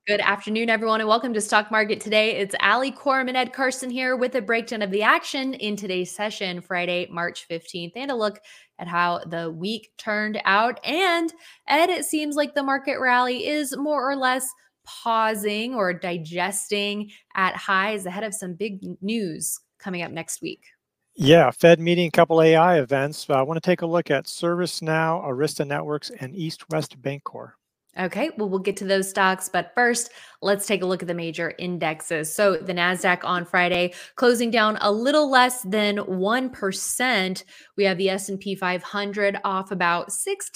Good afternoon, everyone, and welcome to Stock Market Today. It's Ali Corm and Ed Carson here with a breakdown of the action in today's session, Friday, March 15th, and a look at how the week turned out. And Ed, it seems like the market rally is more or less pausing or digesting at highs ahead of some big news coming up next week. Yeah, Fed meeting, a couple AI events. I want to take a look at ServiceNow, Arista Networks, and East West Bancorp. Okay, well, we'll get to those stocks, but first, let's take a look at the major indexes. So the NASDAQ on Friday closing down a little less than 1%. We have the S&P 500 off about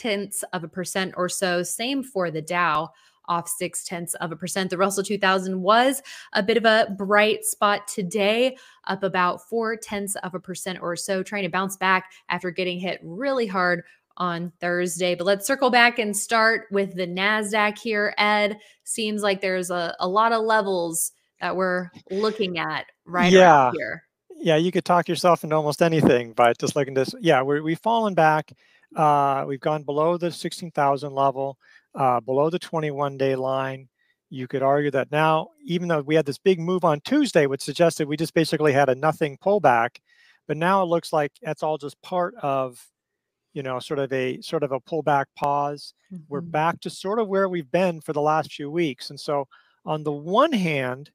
0.6% or so. Same for the Dow, off 0.6%. The Russell 2000 was a bit of a bright spot today, up about 0.4% or so, trying to bounce back after getting hit really hard on Thursday. But let's circle back and start with the NASDAQ here. Ed, seems like there's a lot of levels that we're looking at right around here. Yeah, you could talk yourself into almost anything by just looking at this. Yeah, we've fallen back. We've gone below the 16,000 level, below the 21-day line. You could argue that now, even though we had this big move on Tuesday, which suggested we just basically had a nothing pullback, but now it looks like that's all just part of sort of a pullback pause. Mm-hmm. We're back to sort of where we've been for the last few weeks. And so on the one hand,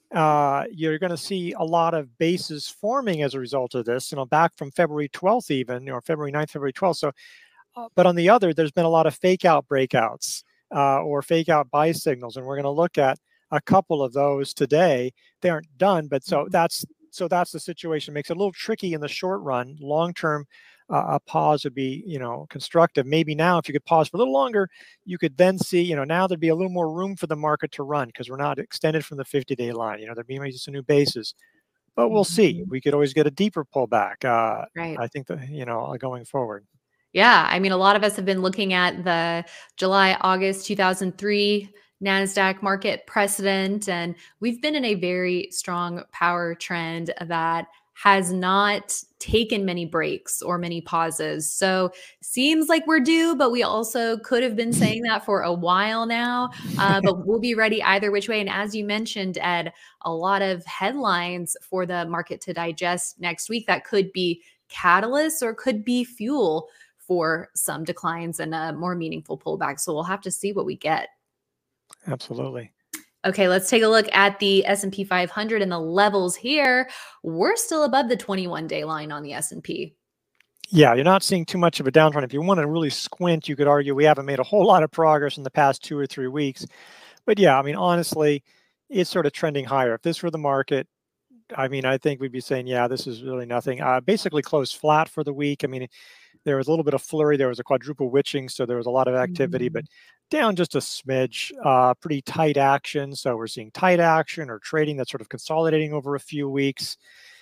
you're going to see a lot of bases forming as a result of this, back from February 12th even, or February 9th, February 12th. So, but on the other, there's been a lot of fake out breakouts or fake out buy signals. And we're going to look at a couple of those today. They aren't done, but so that's the situation. Makes it a little tricky in the short run. Long term, a pause would be, constructive. Maybe now, if you could pause for a little longer, you could then see, now there'd be a little more room for the market to run because we're not extended from the 50-day line. There'd be maybe some new bases, but we'll see. We could always get a deeper pullback. Right. I think that, going forward. Yeah. I mean, a lot of us have been looking at the July, August 2003 NASDAQ market precedent, and we've been in a very strong power trend that has not taken many breaks or many pauses. So seems like we're due, but we also could have been saying that for a while now, but we'll be ready either which way. And as you mentioned, Ed, a lot of headlines for the market to digest next week that could be catalysts or could be fuel for some declines and a more meaningful pullback. So we'll have to see what we get. Absolutely. Okay, let's take a look at the S&P 500 and the levels here. We're still above the 21-day line on the S&P. Yeah, you're not seeing too much of a downtrend. If you want to really squint, you could argue we haven't made a whole lot of progress in the past 2 or 3 weeks. But yeah, I mean, honestly, it's sort of trending higher. If this were the market, I mean, I think we'd be saying, yeah, this is really nothing. Basically closed flat for the week. I mean, there was a little bit of flurry. There was a quadruple witching, so there was a lot of activity, but down just a smidge, pretty tight action. So we're seeing tight action or trading that's sort of consolidating over a few weeks.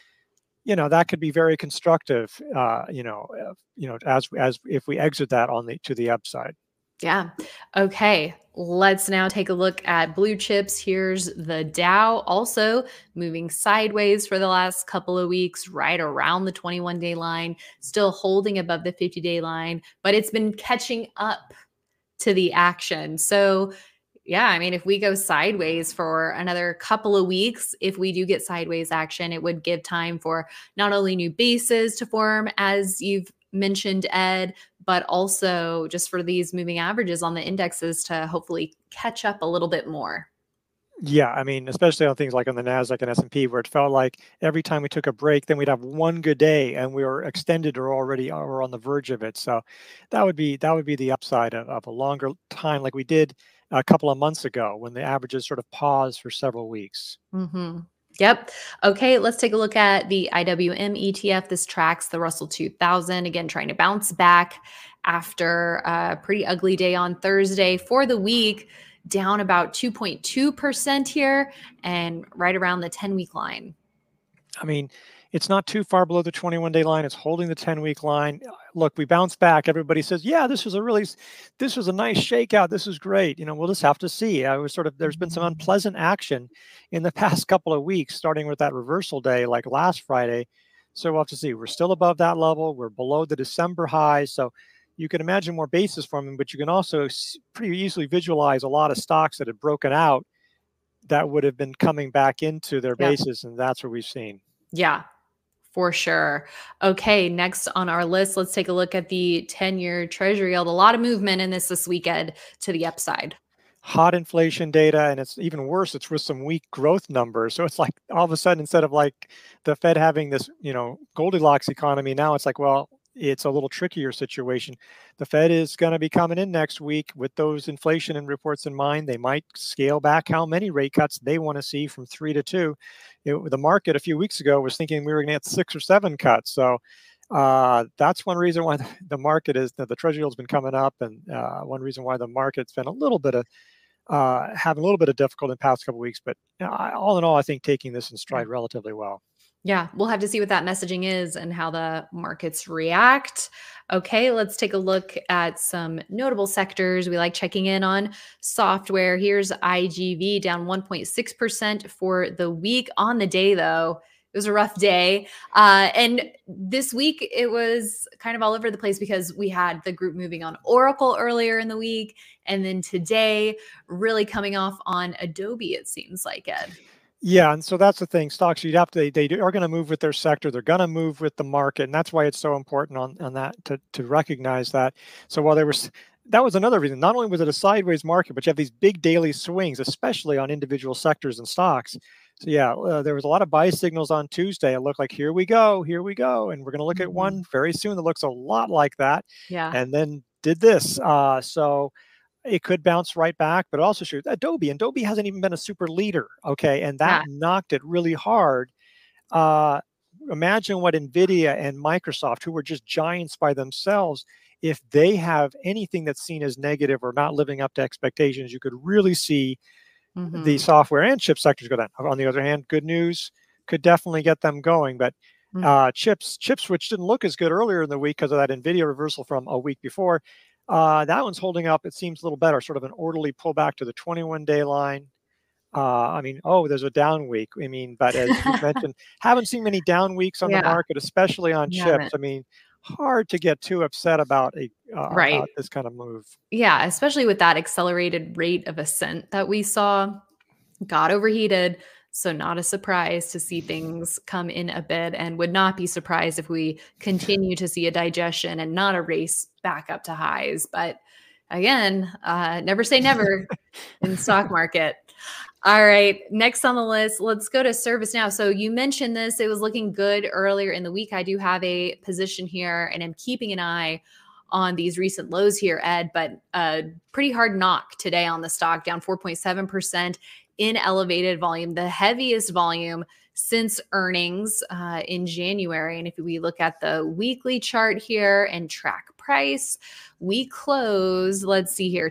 That could be very constructive, as if we exit that to the upside. Yeah. Okay. Let's now take a look at blue chips. Here's the Dow also moving sideways for the last couple of weeks, right around the 21-day line, still holding above the 50-day line, but it's been catching up to the action. So yeah, I mean, if we go sideways for another couple of weeks, if we do get sideways action, it would give time for not only new bases to form, as you've mentioned, Ed, but also just for these moving averages on the indexes to hopefully catch up a little bit more. Yeah, I mean, especially on things like on the NASDAQ and S&P, where it felt like every time we took a break, then we'd have one good day and we were extended or already or on the verge of it. So that would be the upside of a longer time, like we did a couple of months ago when the averages sort of paused for several weeks. Yep. Okay, let's take a look at the IWM ETF. This tracks the Russell 2000, again, trying to bounce back after a pretty ugly day on Thursday. For the week, down about 2.2% here and right around the 10-week line. I mean, it's not too far below the 21-day line. It's holding the 10-week line. Look, we bounced back. Everybody says, yeah, this was a nice shakeout. This is great. We'll just have to see. There's been some unpleasant action in the past couple of weeks, starting with that reversal day, like last Friday. So we'll have to see. We're still above that level. We're below the December high. So you can imagine more basis forming, but you can also pretty easily visualize a lot of stocks that had broken out that would have been coming back into their Yeah. bases, and that's what we've seen. Yeah, for sure. Okay, next on our list, let's take a look at the 10-year Treasury yield. A lot of movement in this weekend to the upside. Hot inflation data, and it's even worse, it's with some weak growth numbers. So it's like all of a sudden, instead of like the Fed having this, Goldilocks economy, now it's like, well, it's a little trickier situation. The Fed is going to be coming in next week with those inflation and reports in mind. They might scale back how many rate cuts they want to see from 3 to 2. The market a few weeks ago was thinking we were going to get 6 or 7 cuts. So that's one reason why the market is the Treasury yield's been coming up, and one reason why the market's been a little bit of having a little bit of difficulty in the past couple of weeks. But all in all, I think taking this in stride relatively well. Yeah, we'll have to see what that messaging is and how the markets react. Okay, let's take a look at some notable sectors. We like checking in on software. Here's IGV down 1.6% for the week. On the day, though, it was a rough day. And this week, it was kind of all over the place because we had the group moving on Oracle earlier in the week. And then today, really coming off on Adobe, it seems like, Ed. Yeah, and so that's the thing. Stocks, they are going to move with their sector. They're going to move with the market, and that's why it's so important on that to recognize that. So while that was another reason. Not only was it a sideways market, but you have these big daily swings, especially on individual sectors and stocks. So yeah, there was a lot of buy signals on Tuesday. It looked like here we go, and we're going to look at one very soon that looks a lot like that. Yeah, and then did this. So it could bounce right back, but also should Adobe hasn't even been a super leader. Okay. And that knocked it really hard. Imagine what NVIDIA and Microsoft, who were just giants by themselves, if they have anything that's seen as negative or not living up to expectations, you could really see the software and chip sectors go down. On the other hand, good news could definitely get them going. But chips, which didn't look as good earlier in the week because of that NVIDIA reversal from a week before, that one's holding up. It seems a little better, sort of an orderly pullback to the 21-day line. There's a down week. But as you mentioned, haven't seen many down weeks on the market, especially on chips. Hard to get too upset about about this kind of move. Yeah, especially with that accelerated rate of ascent that we saw, got overheated. So not a surprise to see things come in a bit, and would not be surprised if we continue to see a digestion and not a race back up to highs. But again, never say never in the stock market. All right, next on the list, let's go to ServiceNow. So you mentioned this, it was looking good earlier in the week. I do have a position here and I'm keeping an eye on these recent lows here, Ed, but pretty hard knock today on the stock, down 4.7% in elevated volume, the heaviest volume since earnings in January. And if we look at the weekly chart here and track price, we close, let's see here,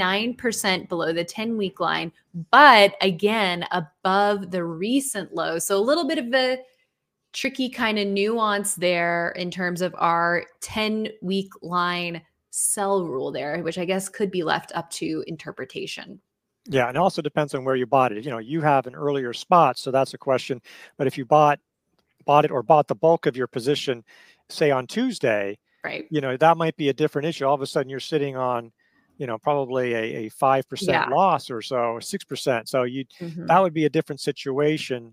2.9% below the 10-week line, but again, above the recent low. So a little bit of a tricky kind of nuance there in terms of our 10-week line sell rule there, which I guess could be left up to interpretation. Yeah, and it also depends on where you bought it. You have an earlier spot, so that's a question. But if you bought it or bought the bulk of your position, say on Tuesday, right? That might be a different issue. All of a sudden, you're sitting on, probably a 5% loss or so, or 6%. So that would be a different situation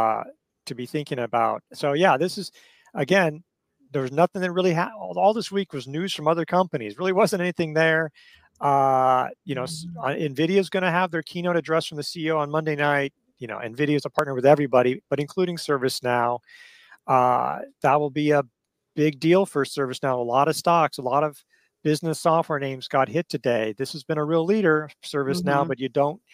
to be thinking about. So yeah, this is, again, there was nothing that really all this week was news from other companies. Really wasn't anything there. NVIDIA is going to have their keynote address from the CEO on Monday night. NVIDIA is a partner with everybody, but including ServiceNow. That will be a big deal for ServiceNow. A lot of stocks, a lot of business software names got hit today. This has been a real leader, ServiceNow, but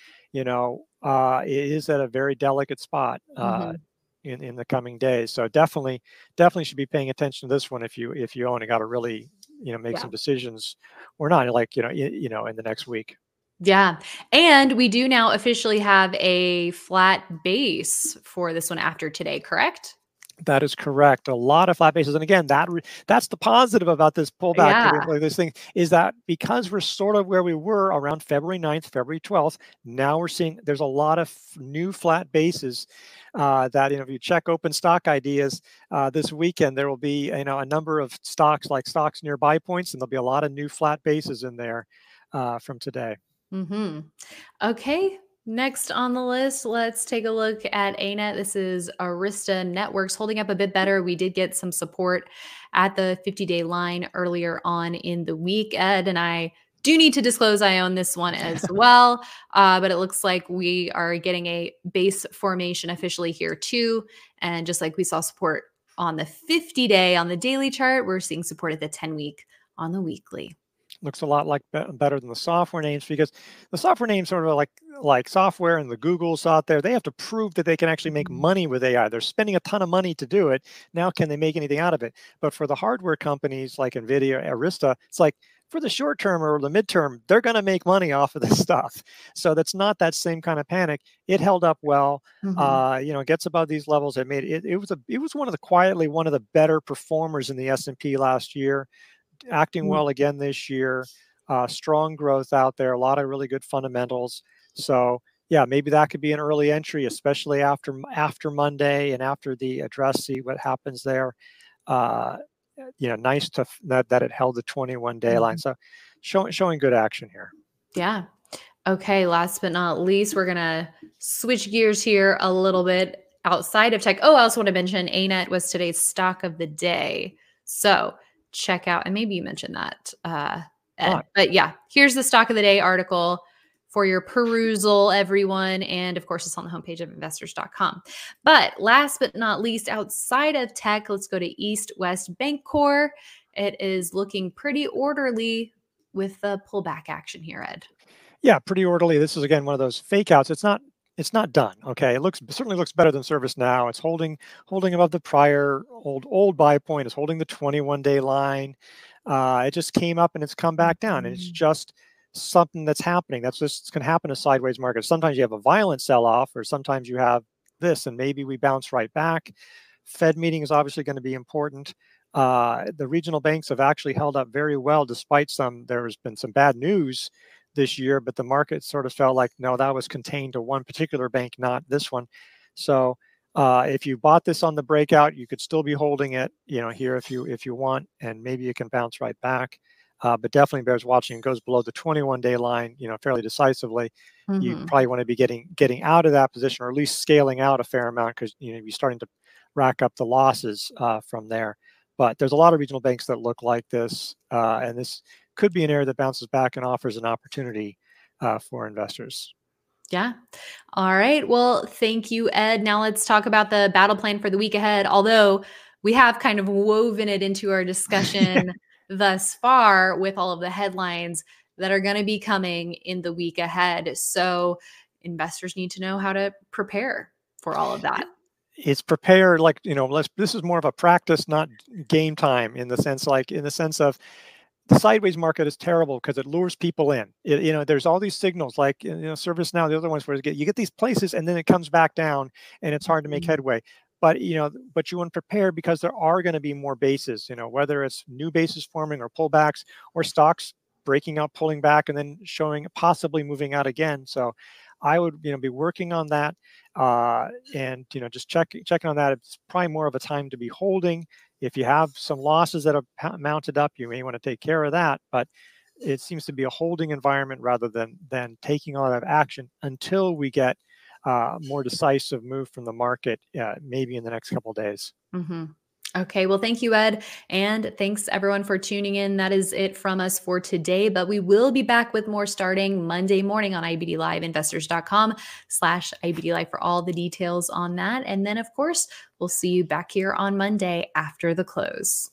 it is at a very delicate spot in the coming days. So definitely should be paying attention to this one if you own it. Got to really make some decisions or not, like in the next week. Yeah. And we do now officially have a flat base for this one after today, correct? That is correct. A lot of flat bases. And again, that's the positive about this pullback. This thing is that because we're sort of where we were around February 9th, February 12th, now we're seeing there's a lot of new flat bases that, if you check open stock ideas this weekend, there will be, a number of stocks like stocks near buy points, and there'll be a lot of new flat bases in there from today. Okay. Next on the list, let's take a look at ANET. This is Arista Networks holding up a bit better. We did get some support at the 50-day line earlier on in the week. Ed and I do need to disclose I own this one as well, but it looks like we are getting a base formation officially here too. And just like we saw support on the 50-day on the daily chart, we're seeing support at the 10-week on the weekly. Looks a lot like better than the software names, because the software names sort of like software and the Googles out there. They have to prove that they can actually make money with AI. They're spending a ton of money to do it. Now, can they make anything out of it? But for the hardware companies like NVIDIA, Arista, it's like for the short term or the midterm, they're going to make money off of this stuff. So that's not that same kind of panic. It held up well. Gets above these levels. It was one of the better performers in the S&P last year. Acting well again this year, strong growth out there, a lot of really good fundamentals. So yeah, maybe that could be an early entry, especially after Monday and after the address, see what happens there. Nice that it held the 21-day line. So showing good action here. Yeah. Okay. Last but not least, we're going to switch gears here a little bit outside of tech. Oh, I also want to mention ANET was today's stock of the day. So check out, and maybe you mentioned that, Ed, but yeah, here's the stock of the day article for your perusal, everyone. And of course, it's on the homepage of investors.com. But last but not least, outside of tech, let's go to East West Bancorp. It is looking pretty orderly with the pullback action here, Ed. Yeah, pretty orderly. This is again one of those fake outs. It's not done. Okay, certainly looks better than ServiceNow. It's holding above the prior old buy point. It's holding the 21-day line. It just came up and it's come back down, and it's just something that's happening. That's just going to happen in a sideways market. Sometimes you have a violent sell-off, or sometimes you have this, and maybe we bounce right back. Fed meeting is obviously going to be important. The regional banks have actually held up very well, despite there's been some bad news this year, but the market sort of felt like, no, that was contained to one particular bank, not this one. So if you bought this on the breakout, you could still be holding it, here if you want, and maybe you can bounce right back. But definitely bears watching. It goes below the 21-day line, fairly decisively. You probably want to be getting out of that position, or at least scaling out a fair amount, because you're starting to rack up the losses from there. But there's a lot of regional banks that look like this, and this could be an area that bounces back and offers an opportunity for investors. Yeah. All right. Well, thank you, Ed. Now let's talk about the battle plan for the week ahead. Although we have kind of woven it into our discussion thus far with all of the headlines that are going to be coming in the week ahead. So investors need to know how to prepare for all of that. It's prepared, this is more of a practice, not game time, in the sense of the sideways market is terrible because it lures people in. There's all these signals like ServiceNow, the other ones where you get these places and then it comes back down and it's hard to make headway. But you want to prepare, because there are going to be more bases. Whether it's new bases forming or pullbacks, or stocks breaking out, pulling back, and then possibly moving out again. So I would be working on that, and just checking on that. It's probably more of a time to be holding. If you have some losses that have mounted up, you may want to take care of that. But it seems to be a holding environment rather than taking a lot of action until we get more decisive move from the market, maybe in the next couple of days. Okay. Well, thank you, Ed. And thanks everyone for tuning in. That is it from us for today, but we will be back with more starting Monday morning on IBD Live, investors.com/IBD Live for all the details on that. And then of course, we'll see you back here on Monday after the close.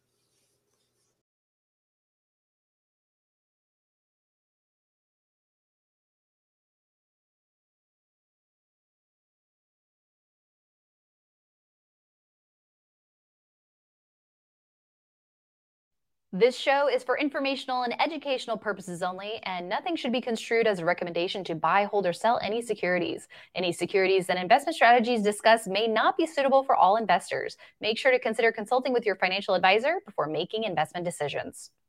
This show is for informational and educational purposes only, and nothing should be construed as a recommendation to buy, hold, or sell any securities. Any securities and investment strategies discussed may not be suitable for all investors. Make sure to consider consulting with your financial advisor before making investment decisions.